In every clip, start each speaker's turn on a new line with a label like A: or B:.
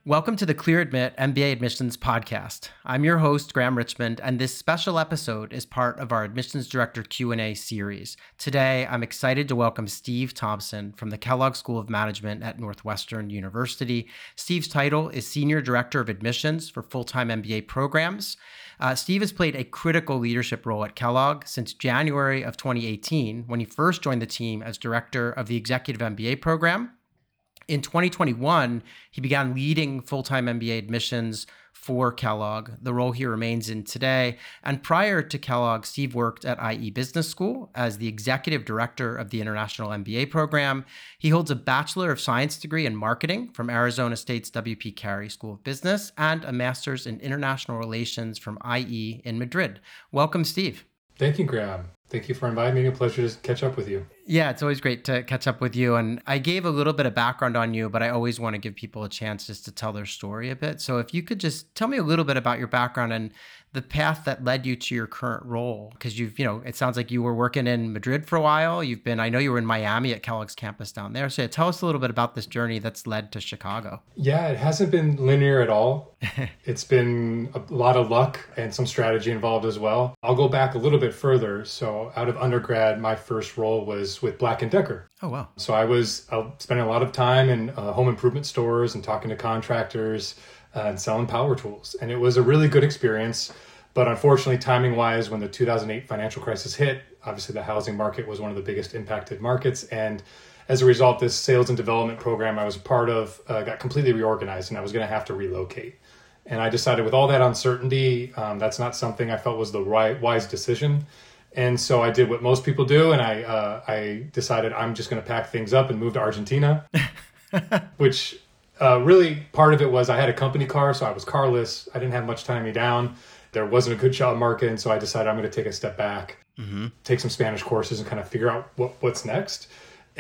A: Welcome to the ClearAdmit MBA Admissions Podcast. I'm your host, Graham Richmond, and this special episode is part of our Admissions Director Q&A series. Today, I'm excited to welcome Steve Thompson from the Kellogg School of Management at Northwestern University. Steve's title is Senior Director of Admissions for full-time MBA programs. Steve has played a critical leadership role at Kellogg since January of 2018, when he first joined the team as Director of the Executive MBA program. In 2021, he began leading full-time MBA admissions for Kellogg, the role he remains in today. And prior to Kellogg, Steve worked at IE Business School as the executive director of the International MBA program. He holds a Bachelor of Science degree in marketing from Arizona State's W.P. Carey School of Business and a master's in international relations from IE in Madrid. Welcome, Steve.
B: Thank you, Graham. Thank you for inviting me. A pleasure to catch up with you.
A: Yeah, it's always great to catch up with you. And I gave a little bit of background on you, but I always want to give people a chance just to tell their story a bit. So if you could just tell me a little bit about your background and the path that led you to your current role, because it sounds like you were working in Madrid for a while. I know you were in Miami at Kellogg's campus down there. So tell us a little bit about this journey that's led to Chicago.
B: Yeah, it hasn't been linear at all. It's been a lot of luck and some strategy involved as well. I'll go back a little bit further. So out of undergrad, my first role was with Black & Decker.
A: Oh, wow.
B: So I was spending a lot of time in home improvement stores and talking to contractors and selling power tools. And it was a really good experience. But unfortunately, timing-wise, when the 2008 financial crisis hit, obviously the housing market was one of the biggest impacted markets. And as a result, this sales and development program I was a part of got completely reorganized, and I was going to have to relocate. And I decided with all that uncertainty, that's not something I felt was the wise decision. And so I did what most people do, and I decided I'm just going to pack things up and move to Argentina, which really part of it was I had a company car, so I was carless. I didn't have much tying me down. There wasn't a good job market, and so I decided I'm going to take a step back, take some Spanish courses, and kind of figure out what's next.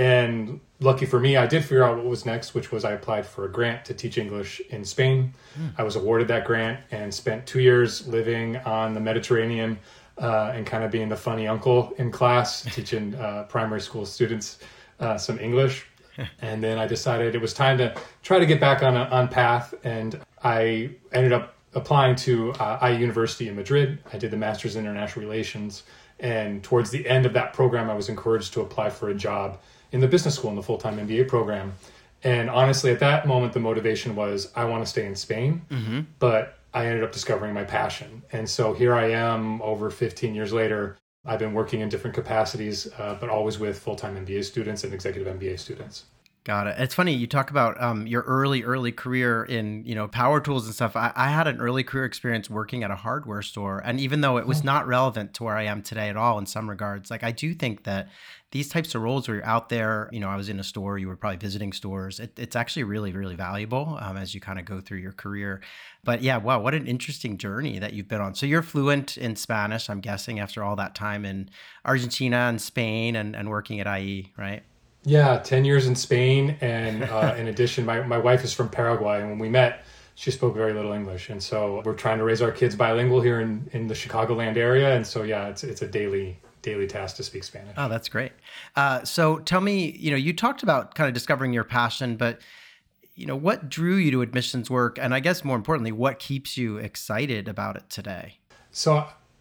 B: And lucky for me, I did figure out what was next, which was I applied for a grant to teach English in Spain. I was awarded that grant and spent 2 years living on the Mediterranean and kind of being the funny uncle in class, teaching primary school students some English. And then I decided it was time to try to get back on path, and I ended up applying to IE University in Madrid. I did the Master's in International Relations, and towards the end of that program, I was encouraged to apply for a job in the business school in the full-time MBA program. And honestly, at that moment, the motivation was I want to stay in Spain, but I ended up discovering my passion. And so here I am over 15 years later. I've been working in different capacities, but always with full-time MBA students and executive MBA students.
A: Got it. It's funny you talk about your early career in power tools and stuff. I had an early career experience working at a hardware store, and even though it was not relevant to where I am today at all in some regards, like I do think that these types of roles where you're out there, I was in a store, you were probably visiting stores. It's actually really, really valuable as you kind of go through your career. But yeah, wow, what an interesting journey that you've been on. So you're fluent in Spanish, I'm guessing, after all that time in Argentina and Spain and working at IE, right?
B: Yeah, 10 years in Spain. And in addition, my wife is from Paraguay. And when we met, she spoke very little English. And so we're trying to raise our kids bilingual here in the Chicagoland area. And so, yeah, it's a daily task to speak Spanish.
A: Oh, that's great. So tell me, you talked about kind of discovering your passion, but what drew you to admissions work? And I guess more importantly, what keeps you excited about it today?
B: So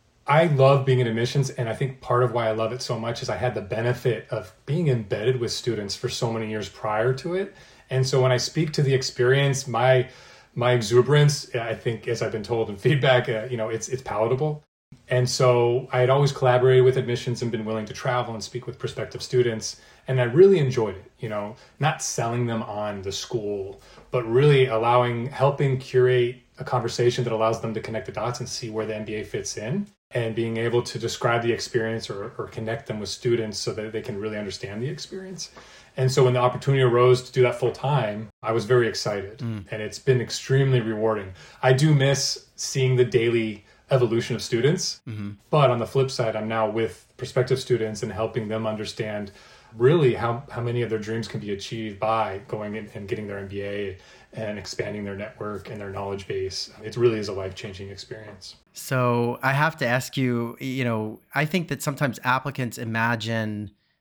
B: I love being in admissions, and I think part of why I love it so much is I had the benefit of being embedded with students for so many years prior to it. And so when I speak to the experience, my exuberance, I think, as I've been told in feedback, it's palatable. And so I had always collaborated with admissions and been willing to travel and speak with prospective students. And I really enjoyed it, not selling them on the school, but really helping curate a conversation that allows them to connect the dots and see where the MBA fits in, and being able to describe the experience or connect them with students so that they can really understand the experience. And so when the opportunity arose to do that full time, I was very excited, and it's been extremely rewarding. I do miss seeing the daily evolution of students, but on the flip side, I'm now with prospective students and helping them understand really how many of their dreams can be achieved by going in and getting their MBA and expanding their network and their knowledge base. It really is a life-changing experience.
A: So I have to ask you, I think that sometimes applicants imagine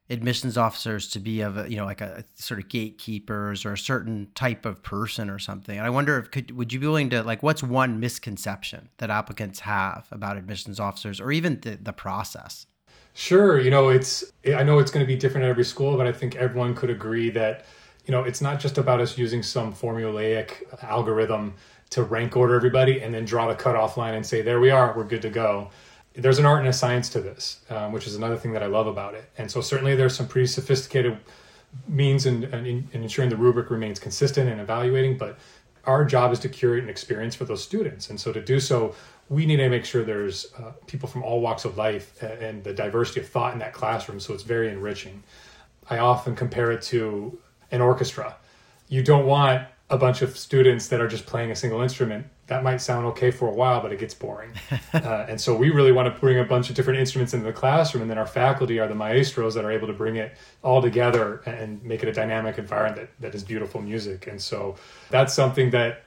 A: admissions officers to be of a, like a sort of gatekeepers or a certain type of person or something. And I wonder would you be willing to, like, what's one misconception that applicants have about admissions officers or even the process?
B: Sure. I know it's going to be different at every school, but I think everyone could agree that, it's not just about us using some formulaic algorithm to rank order everybody and then draw the cutoff line and say, there we are, we're good to go. There's an art and a science to this, which is another thing that I love about it. And so certainly there's some pretty sophisticated means in ensuring the rubric remains consistent and evaluating, but our job is to curate an experience for those students. And so to do so, we need to make sure there's people from all walks of life and the diversity of thought in that classroom, so it's very enriching. I often compare it to an orchestra. You don't want a bunch of students that are just playing a single instrument. That might sound okay for a while, but it gets boring. And so we really want to bring a bunch of different instruments into the classroom, and then our faculty are the maestros that are able to bring it all together and make it a dynamic environment that is beautiful music. And so that's something that,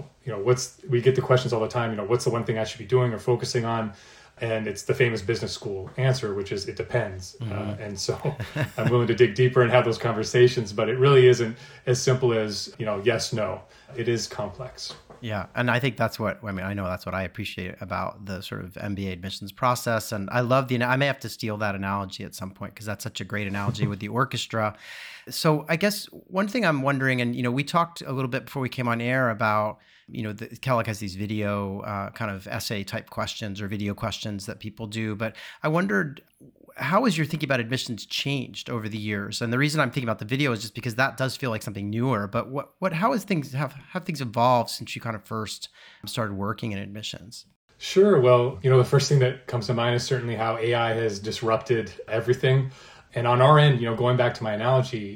B: we get the questions all the time, what's the one thing I should be doing or focusing on? And it's the famous business school answer, which is it depends. Mm-hmm. And so I'm willing to dig deeper and have those conversations, but it really isn't as simple as, yes, no. It is complex.
A: Yeah. And I think I know that's what I appreciate about the sort of MBA admissions process. And I love I may have to steal that analogy at some point because that's such a great analogy with the orchestra. So I guess one thing I'm wondering, and, we talked a little bit before we came on air about, Kellogg has these video kind of essay type questions or video questions that people do. But I wondered, how has your thinking about admissions changed over the years? And the reason I'm thinking about the video is just because that does feel like something newer. But how has things have things evolved since you kind of first started working in admissions?
B: Sure. Well, the first thing that comes to mind is certainly how AI has disrupted everything. And on our end, going back to my analogy,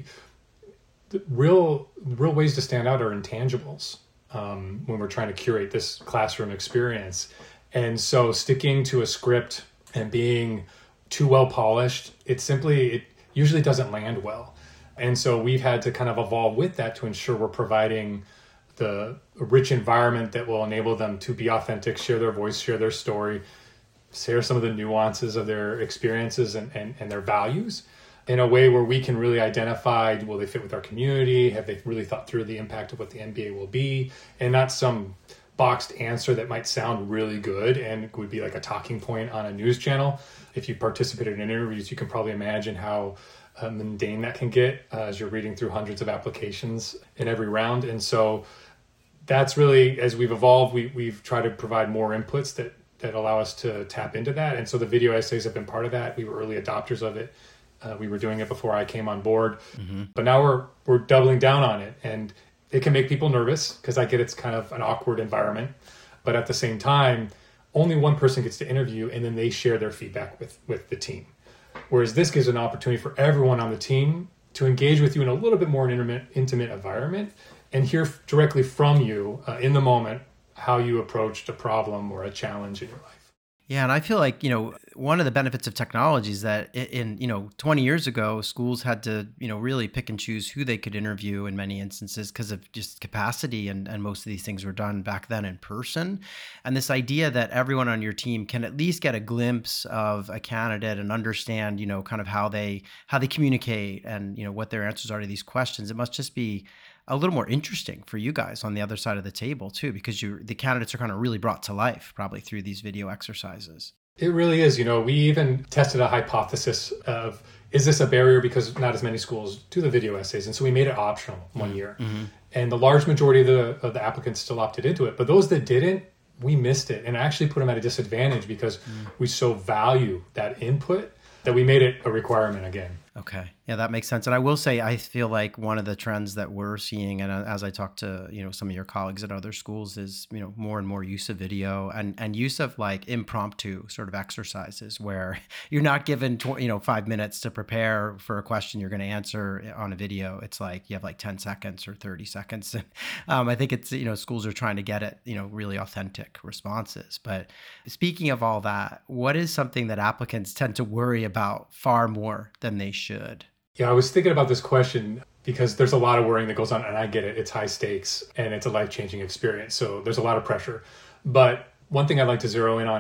B: the real ways to stand out are intangibles when we're trying to curate this classroom experience. And so sticking to a script and being too well polished, it usually doesn't land well. And so we've had to kind of evolve with that to ensure we're providing the rich environment that will enable them to be authentic, share their voice, share their story, share some of the nuances of their experiences and their values in a way where we can really identify, will they fit with our community? Have they really thought through the impact of what the MBA will be? And not some boxed answer that might sound really good and would be like a talking point on a news channel. If you participated in interviews, you can probably imagine how mundane that can get as you're reading through hundreds of applications in every round. And so that's really, as we've evolved, we've tried to provide more inputs that allow us to tap into that. And so the video essays have been part of that. We were early adopters of it. We were doing it before I came on board, but now we're doubling down on it, and it can make people nervous because I get it's kind of an awkward environment, but at the same time, only one person gets to interview and then they share their feedback with the team. Whereas this gives an opportunity for everyone on the team to engage with you in a little bit more intimate environment and hear directly from you in the moment how you approached a problem or a challenge in your life.
A: Yeah. And I feel like, one of the benefits of technology is that in 20 years ago, schools had to, really pick and choose who they could interview in many instances because of just capacity. And most of these things were done back then in person. And this idea that everyone on your team can at least get a glimpse of a candidate and understand, kind of how they communicate and, what their answers are to these questions. It must just be a little more interesting for you guys on the other side of the table too, because the candidates are kind of really brought to life probably through these video exercises.
B: It really is. We even tested a hypothesis of, is this a barrier because not as many schools do the video essays? And so we made it optional one year. Mm-hmm. And the large majority of the applicants still opted into it. But those that didn't, we missed it and actually put them at a disadvantage because we so value that input that we made it a requirement again.
A: Okay. Yeah, that makes sense. And I will say, I feel like one of the trends that we're seeing, and as I talk to, some of your colleagues at other schools is, more and more use of video and use of like impromptu sort of exercises where you're not given, 5 minutes to prepare for a question you're going to answer on a video. It's like you have like 10 seconds or 30 seconds. I think it's, schools are trying to get it, really authentic responses. But speaking of all that, what is something that applicants tend to worry about far more than they should?
B: Yeah, I was thinking about this question because there's a lot of worrying that goes on, and I get it. It's high stakes and it's a life-changing experience. So there's a lot of pressure. But one thing I'd like to zero in on is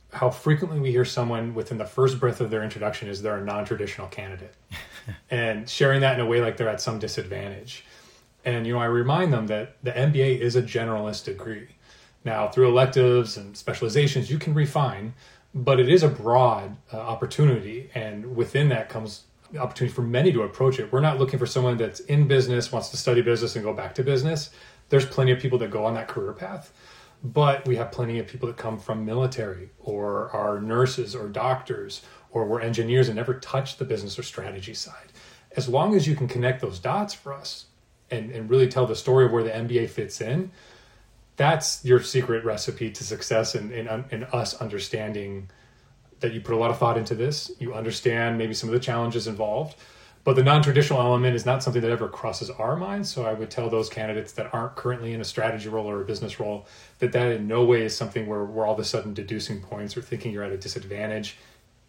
B: how frequently we hear someone within the first breath of their introduction is they're a non-traditional candidate and sharing that in a way like they're at some disadvantage. And, I remind them that the MBA is a generalist degree. Now, through electives and specializations, you can refine, but it is a broad opportunity. And within that comes the opportunity for many to approach it. We're not looking for someone that's in business, wants to study business and go back to business. There's plenty of people that go on that career path. But we have plenty of people that come from military or are nurses or doctors or were engineers and never touched the business or strategy side. As long as you can connect those dots for us and really tell the story of where the MBA fits in, that's your secret recipe to success in us understanding that you put a lot of thought into this. You understand maybe some of the challenges involved. But the non-traditional element is not something that ever crosses our minds. So I would tell those candidates that aren't currently in a strategy role or a business role that in no way is something where we're all of a sudden deducing points or thinking you're at a disadvantage.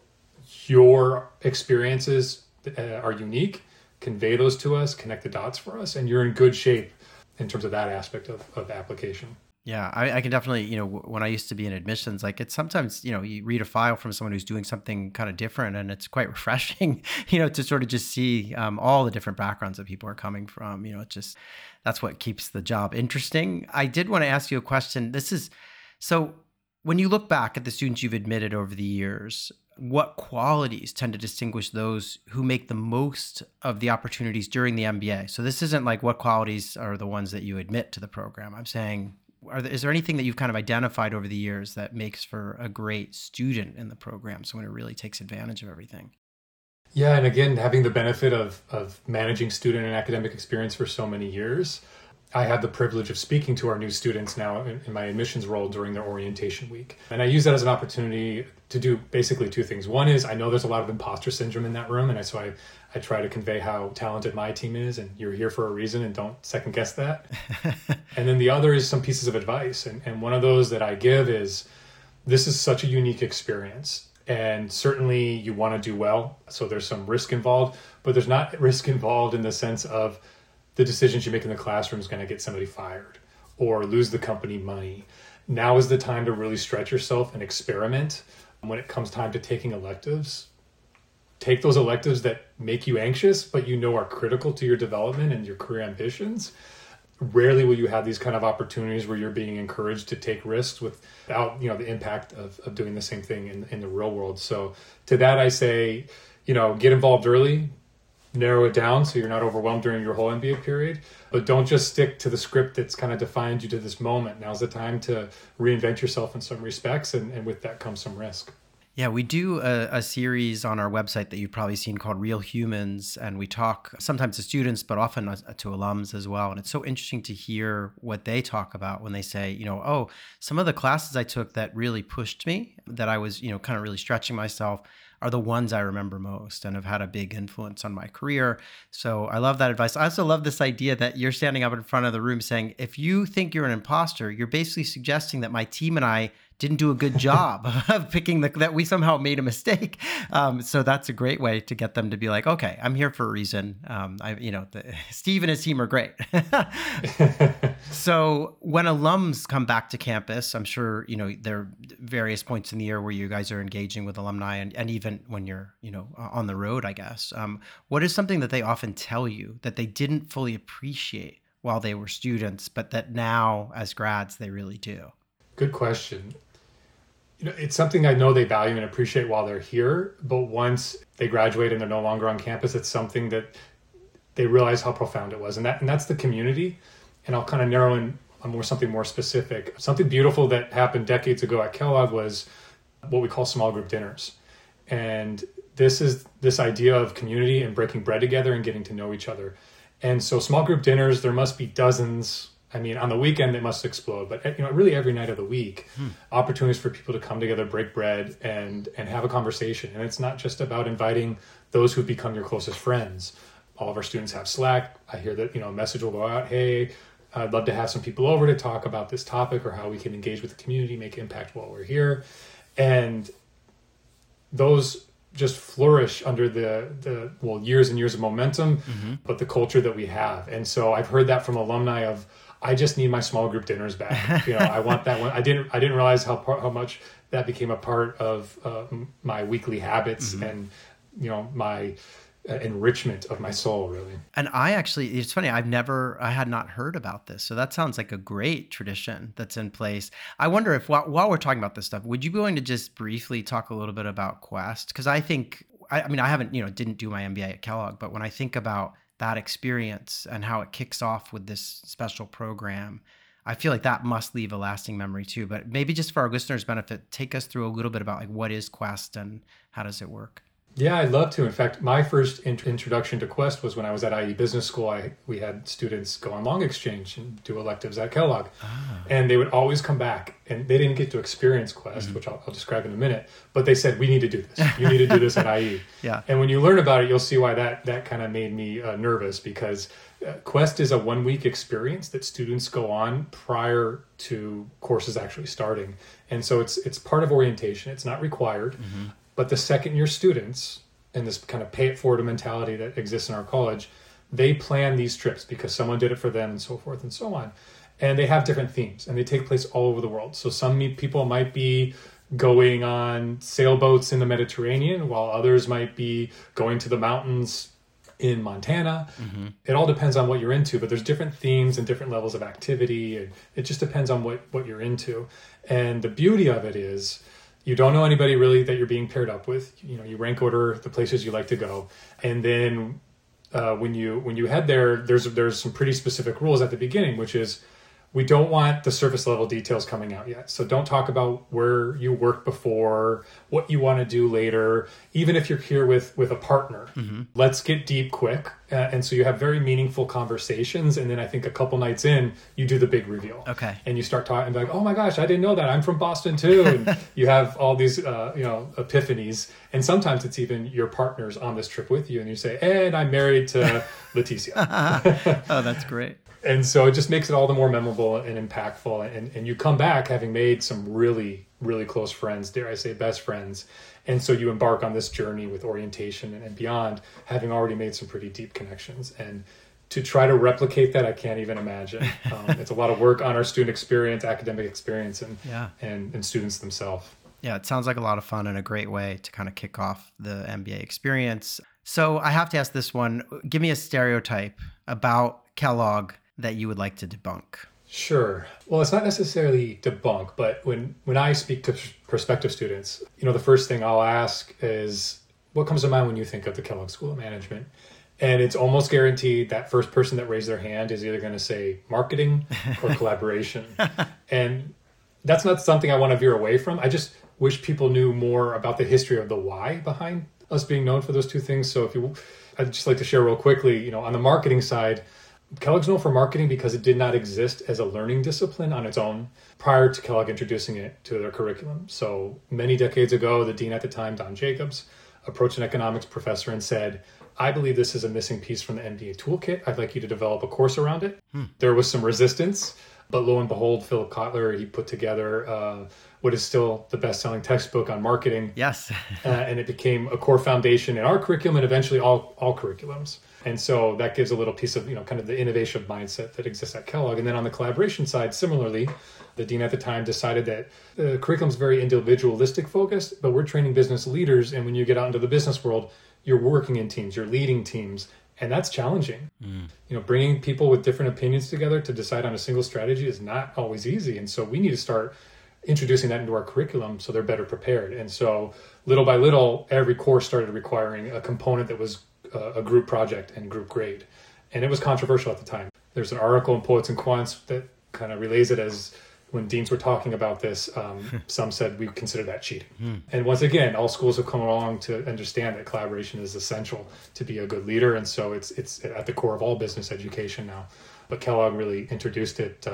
B: Your experiences are unique. Convey those to us, connect the dots for us, and you're in good shape in terms of that aspect of application.
A: Yeah, I can definitely, when I used to be in admissions, like it's sometimes, you read a file from someone who's doing something kind of different and it's quite refreshing, to sort of just see all the different backgrounds that people are coming from, that's what keeps the job interesting. I did want to ask you a question. So when you look back at the students you've admitted over the years, what qualities tend to distinguish those who make the most of the opportunities during the MBA? So this isn't like what qualities are the ones that you admit to the program. I'm saying, is there anything that you've kind of identified over the years that makes for a great student in the program, someone who really takes advantage of everything?
B: Yeah, and again, having the benefit of managing student and academic experience for so many years, I have the privilege of speaking to our new students now in my admissions role during their orientation week. And I use that as an opportunity to do basically two things. One is I know there's a lot of imposter syndrome in that room, and so I try to convey how talented my team is, and you're here for a reason, and don't second guess that. And then the other is some pieces of advice. And one of those that I give is, this is such a unique experience. And certainly you want to do well, so there's some risk involved, but there's not risk involved in the sense of the decisions you make in the classroom is going to get somebody fired or lose the company money. Now is the time to really stretch yourself and experiment. When it comes time to taking electives, take those electives that make you anxious, but are critical to your development and your career ambitions. Rarely will you have these kind of opportunities where you're being encouraged to take risks without, the impact of doing the same thing in the real world. So to that, I say, get involved early, narrow it down so you're not overwhelmed during your whole MBA period, but don't just stick to the script that's kind of defined you to this moment. Now's the time to reinvent yourself in some respects, and with that comes some risk.
A: Yeah, we do a series on our website that you've probably seen called Real Humans, and we talk sometimes to students, but often to alums as well. And it's so interesting to hear what they talk about when they say, some of the classes I took that really pushed me, that I was, kind of really stretching myself, are the ones I remember most and have had a big influence on my career. So I love that advice. I also love this idea that you're standing up in front of the room saying, if you think you're an imposter, you're basically suggesting that my team and I didn't do a good job of picking that we somehow made a mistake. So that's a great way to get them to be like, okay, I'm here for a reason. Steve and his team are great. So when alums come back to campus, I'm sure, there are various points in the year where you guys are engaging with alumni and even when you're, on the road, I guess. What is something that they often tell you that they didn't fully appreciate while they were students, but that now as grads, they really do?
B: Good question. It's something I know they value and appreciate while they're here, but once they graduate and they're no longer on campus, it's something that they realize how profound it was. And that's the community. And I'll kind of narrow in on something more specific. Something beautiful that happened decades ago at Kellogg was what we call small group dinners. And this is this idea of community and breaking bread together and getting to know each other. And so small group dinners, there must be dozens. I mean, on the weekend, it must explode, but really every night of the week, opportunities for people to come together, break bread, and have a conversation. And it's not just about inviting those who become your closest friends. All of our students have Slack. I hear that, a message will go out, hey, I'd love to have some people over to talk about this topic or how we can engage with the community, make impact while we're here. And those just flourish under the years and years of momentum, but the culture that we have. And so I've heard that from alumni of, I just need my small group dinners back. I want that one. I didn't realize how much that became a part of my weekly habits and my enrichment of my soul, really.
A: And it's funny, I had not heard about this. So that sounds like a great tradition that's in place. I wonder if while we're talking about this stuff, would you be willing to just briefly talk a little bit about Quest? Because I think, I haven't, didn't do my MBA at Kellogg, but when I think about that experience and how it kicks off with this special program, I feel like that must leave a lasting memory too. But maybe just for our listeners' benefit, take us through a little bit about like what is Quest and how does it work?
B: Yeah, I'd love to. In fact, my first introduction to Quest was when I was at IE Business School. We had students go on long exchange and do electives at Kellogg. And they would always come back, and they didn't get to experience Quest, which I'll describe in a minute, but they said, we need to do this. You need to do this at IE.
A: Yeah.
B: And when you learn about it, you'll see why that kind of made me nervous, because Quest is a 1-week experience that students go on prior to courses actually starting. And so it's part of orientation. It's not required. But the second-year students, and this kind of pay-it-forward mentality that exists in our college, they plan these trips because someone did it for them and so forth and so on. And they have different themes, and they take place all over the world. So some people might be going on sailboats in the Mediterranean, while others might be going to the mountains in Montana. It all depends on what you're into, but there's different themes and different levels of activity, and it just depends on what you're into. And the beauty of it is, you don't know anybody really that you're being paired up with. You rank order the places you like to go. And then when you head there, there's some pretty specific rules at the beginning, which is we don't want the surface level details coming out yet. So don't talk about where you worked before, what you want to do later, even if you're here with a partner. Let's get deep quick. And so you have very meaningful conversations. And then I think a couple nights in, you do the big reveal.
A: Okay.
B: And you start talking and be like, oh my gosh, I didn't know that. I'm from Boston too. And you have all these, epiphanies. And sometimes it's even your partners on this trip with you. And you say, and I'm married to Leticia.
A: Oh, that's great.
B: And so it just makes it all the more memorable and impactful. And you come back having made some really, really close friends, dare I say best friends. And so you embark on this journey with orientation and beyond, having already made some pretty deep connections. And to try to replicate that, I can't even imagine. It's a lot of work on our student experience, academic experience, and students themselves.
A: Yeah, it sounds like a lot of fun and a great way to kind of kick off the MBA experience. So I have to ask this one. Give me a stereotype about Kellogg that you would like to debunk.
B: Sure. Well, it's not necessarily debunk, but when I speak to prospective students, the first thing I'll ask is, what comes to mind when you think of the Kellogg School of Management? And it's almost guaranteed that first person that raised their hand is either going to say marketing or collaboration. And that's not something I want to veer away from. I just wish people knew more about the history of the why behind us being known for those two things. So I'd just like to share real quickly, on the marketing side, Kellogg's known for marketing because it did not exist as a learning discipline on its own prior to Kellogg introducing it to their curriculum. So many decades ago, the dean at the time, Don Jacobs, approached an economics professor and said, I believe this is a missing piece from the MBA toolkit. I'd like you to develop a course around it. There was some resistance, but lo and behold, Philip Kotler, he put together what is still the best-selling textbook on marketing.
A: Yes.
B: And it became a core foundation in our curriculum and eventually all curriculums. And so that gives a little piece of, kind of the innovation mindset that exists at Kellogg. And then on the collaboration side, similarly, the dean at the time decided that the curriculum is very individualistic focused, but we're training business leaders. And when you get out into the business world, you're working in teams, you're leading teams. And that's challenging. Bringing people with different opinions together to decide on a single strategy is not always easy. And so we need to start introducing that into our curriculum so they're better prepared. And so little by little, every course started requiring a component that was a group project and group grade. And it was controversial at the time. There's an article in Poets and Quants that kind of relays it as when deans were talking about this, some said we consider that cheating. And once again, all schools have come along to understand that collaboration is essential to be a good leader. And so it's at the core of all business education now. But Kellogg really introduced it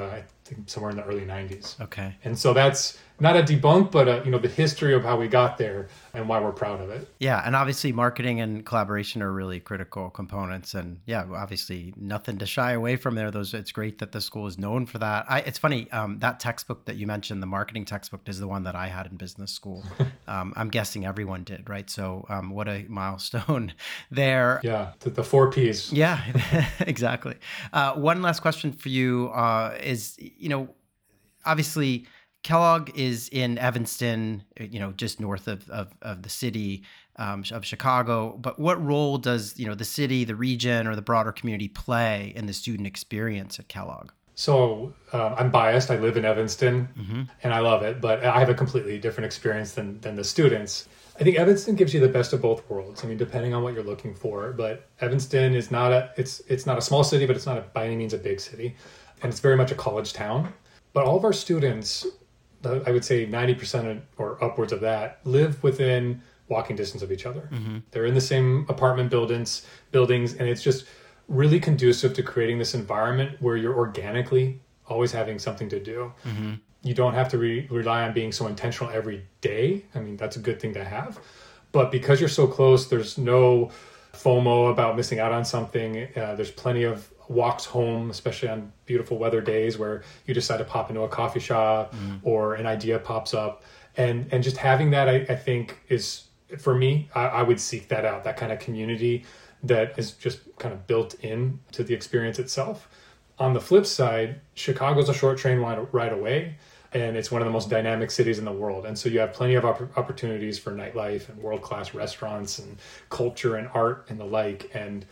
B: think somewhere in the early 90s.
A: Okay.
B: And so that's not a debunk, but the history of how we got there and why we're proud of it.
A: Yeah, and obviously marketing and collaboration are really critical components. And yeah, obviously nothing to shy away from there. It's great that the school is known for that. It's funny, that textbook that you mentioned, the marketing textbook, is the one that I had in business school. I'm guessing everyone did, right? So what a milestone there.
B: Yeah, the 4 Ps.
A: Yeah, exactly. One last question for you is, obviously Kellogg is in Evanston, just north of the city of Chicago. But what role does, the city, the region, or the broader community play in the student experience at Kellogg?
B: So I'm biased. I live in Evanston and I love it, but I have a completely different experience than the students. I think Evanston gives you the best of both worlds. I mean, depending on what you're looking for, but Evanston is it's not a small city, but it's not by any means a big city. And it's very much a college town. But all of our students, I would say 90% or upwards of that, live within walking distance of each other. They're in the same apartment buildings, and it's just really conducive to creating this environment where you're organically always having something to do. You don't have to rely on being so intentional every day. I mean, that's a good thing to have. But because you're so close, there's no FOMO about missing out on something. There's plenty of walks home, especially on beautiful weather days where you decide to pop into a coffee shop or an idea pops up. And just having that, I think is, for me, I would seek that out, that kind of community that is just kind of built in to the experience itself. On the flip side, Chicago's a short train ride away, and it's one of the most dynamic cities in the world. And so you have plenty of opportunities for nightlife and world-class restaurants and culture and art and the like. And,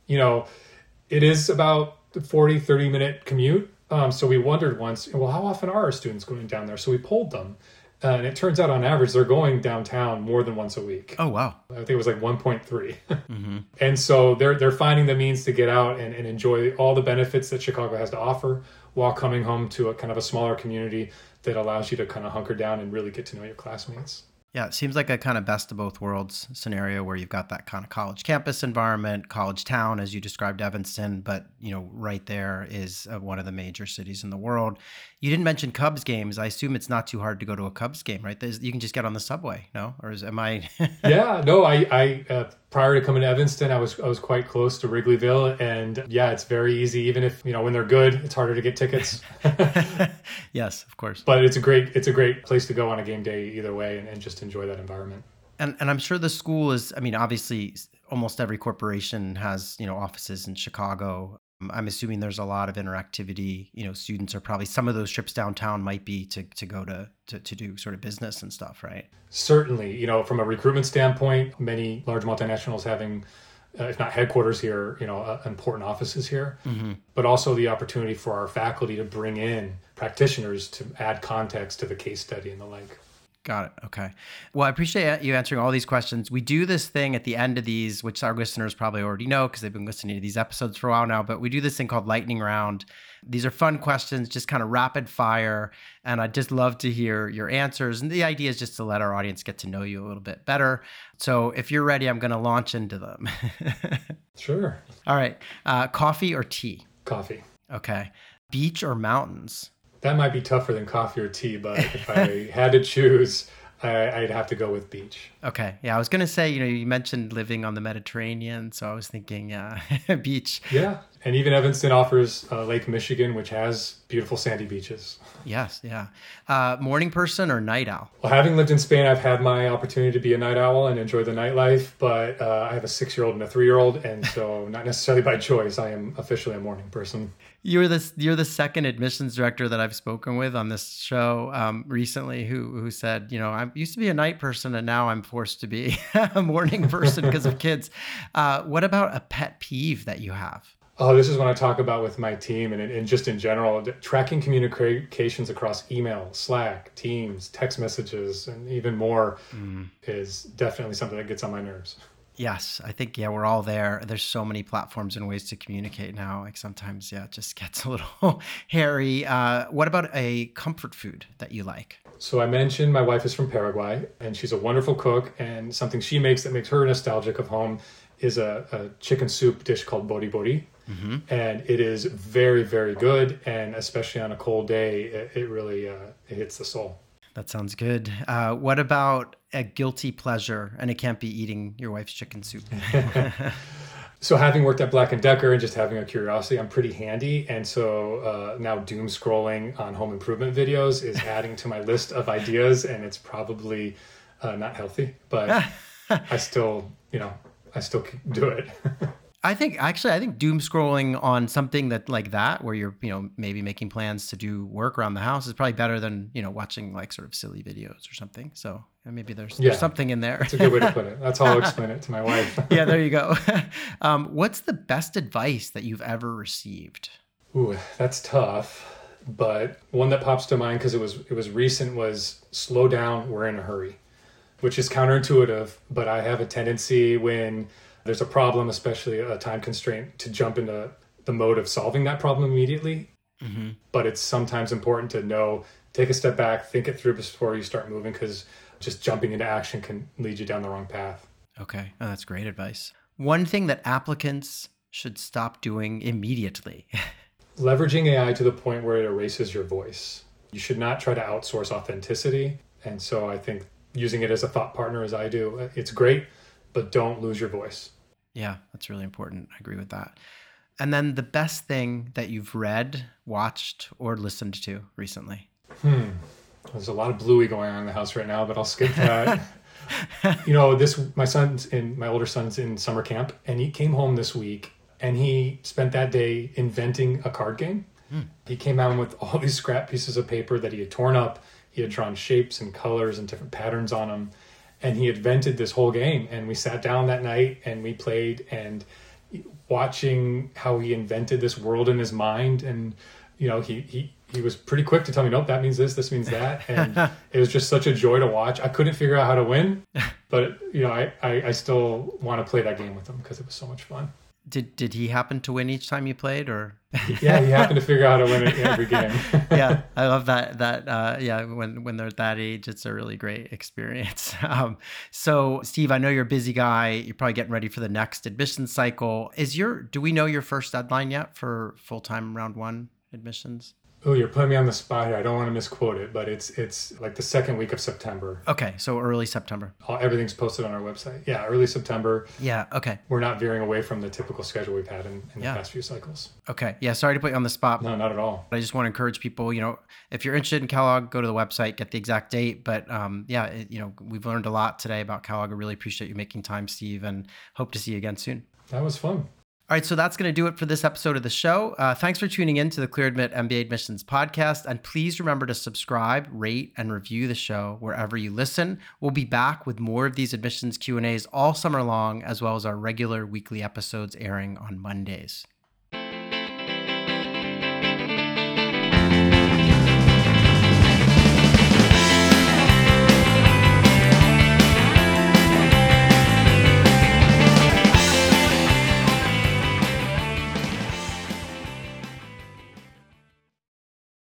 B: it is about 40, 30-minute commute. So we wondered once, well, how often are our students going down there? So we polled them. And it turns out on average, they're going downtown more than once a week.
A: Oh, wow.
B: I think it was like 1.3. And so they're finding the means to get out and enjoy all the benefits that Chicago has to offer while coming home to a kind of a smaller community that allows you to kind of hunker down and really get to know your classmates.
A: Yeah, it seems like a kind of best of both worlds scenario where you've got that kind of college campus environment, college town, as you described Evanston, but, right there is one of the major cities in the world. You didn't mention Cubs games. I assume it's not too hard to go to a Cubs game, right? You can just get on the subway, no? Or am I?
B: Yeah, no, I prior to coming to Evanston, I was quite close to Wrigleyville, and yeah, it's very easy. Even if when they're good, it's harder to get tickets.
A: Yes, of course.
B: But it's a great place to go on a game day either way, and just enjoy that environment.
A: And I'm sure the school is. I mean, obviously, almost every corporation has offices in Chicago. I'm assuming there's a lot of interactivity. Students are probably, some of those trips downtown might be to go to do sort of business and stuff, right?
B: Certainly, from a recruitment standpoint, many large multinationals having, if not headquarters here, important offices here, but also the opportunity for our faculty to bring in practitioners to add context to the case study and the like.
A: Got it. Okay. Well, I appreciate you answering all these questions. We do this thing at the end of these, which our listeners probably already know because they've been listening to these episodes for a while now, but we do this thing called Lightning Round. These are fun questions, just kind of rapid fire. And I'd just love to hear your answers. And the idea is just to let our audience get to know you a little bit better. So if you're ready, I'm going to launch into them.
B: Sure.
A: All right. Coffee or tea?
B: Coffee.
A: Okay. Beach or mountains?
B: That might be tougher than coffee or tea, but if I had to choose, I'd have to go with beach.
A: Okay. Yeah, I was going to say, you mentioned living on the Mediterranean, so I was thinking beach.
B: Yeah. And even Evanston offers Lake Michigan, which has beautiful sandy beaches.
A: Yes. Yeah. Morning person or night owl?
B: Well, having lived in Spain, I've had my opportunity to be a night owl and enjoy the nightlife, but I have a 6-year-old and a 3-year-old, and so not necessarily by choice. I am officially a morning person.
A: You're the second admissions director that I've spoken with on this show recently who said, I used to be a night person and now I'm forced to be a morning person because of kids. What about a pet peeve that you have?
B: Oh, this is when I talk about with my team and just in general, tracking communications across email, Slack, Teams, text messages, and even more is definitely something that gets on my nerves.
A: Yes, I think, we're all there. There's so many platforms and ways to communicate now. Like sometimes, it just gets a little hairy. What about a comfort food that you like?
B: So I mentioned my wife is from Paraguay, and she's a wonderful cook, and something she makes that makes her nostalgic of home is a chicken soup dish called bori bori. And it is very, very good. And especially on a cold day, it really it hits the soul.
A: That sounds good. What about a guilty pleasure? And it can't be eating your wife's chicken soup.
B: So having worked at Black & Decker and just having a curiosity, I'm pretty handy. And so now doom scrolling on home improvement videos is adding to my list of ideas. And it's probably not healthy, but I still do it.
A: I think doom scrolling on something like that, where you're, maybe making plans to do work around the house, is probably better than, watching like sort of silly videos or something. So maybe there's something in there.
B: That's a good way to put it. That's how I'll explain it to my wife.
A: Yeah, there you go. What's the best advice that you've ever received?
B: Ooh, that's tough. But one that pops to mind, because it was recent, was slow down, we're in a hurry, which is counterintuitive. But I have a tendency when there's a problem, especially a time constraint, to jump into the mode of solving that problem immediately. But it's sometimes important to take a step back, think it through before you start moving, because just jumping into action can lead you down the wrong path.
A: Okay. Oh, that's great advice. One thing that applicants should stop doing immediately.
B: Leveraging AI to the point where it erases your voice. You should not try to outsource authenticity. And so I think using it as a thought partner, as I do, it's great, but don't lose your voice. Yeah,
A: that's really important. I agree with that. And then the best thing that you've read, watched, or listened to recently?
B: There's a lot of Bluey going on in the house right now, but I'll skip that. My older son's in summer camp, and he came home this week, and he spent that day inventing a card game. He came out with all these scrap pieces of paper that he had torn up. He had drawn shapes and colors and different patterns on them. And he invented this whole game. And we sat down that night and we played, and watching how he invented this world in his mind. And, he was pretty quick to tell me, nope, that means this means that. And it was just such a joy to watch. I couldn't figure out how to win, but, I still want to play that game with him because it was so much fun.
A: Did he happen to win each time you played, or?
B: Yeah, he happened to figure out how to win it every game.
A: Yeah, I love that. When they're at that age, it's a really great experience. So Steve, I know you're a busy guy. You're probably getting ready for the next admissions cycle. Do we know your first deadline yet for full-time round 1 admissions?
B: Oh, you're putting me on the spot here. I don't want to misquote it, but it's like the second week of September.
A: Okay, so early September.
B: Everything's posted on our website. Yeah, early September.
A: Yeah, okay.
B: We're not veering away from the typical schedule we've had in the past few cycles.
A: Okay, yeah, sorry to put you on the spot.
B: No, not at all.
A: I just want to encourage people, if you're interested in Kellogg, go to the website, get the exact date. But we've learned a lot today about Kellogg. I really appreciate you making time, Steve, and hope to see you again soon.
B: That was fun.
A: All right, so that's going to do it for this episode of the show. Thanks for tuning in to the ClearAdmit MBA Admissions podcast. And please remember to subscribe, rate, and review the show wherever you listen. We'll be back with more of these admissions Q&As all summer long, as well as our regular weekly episodes airing on Mondays.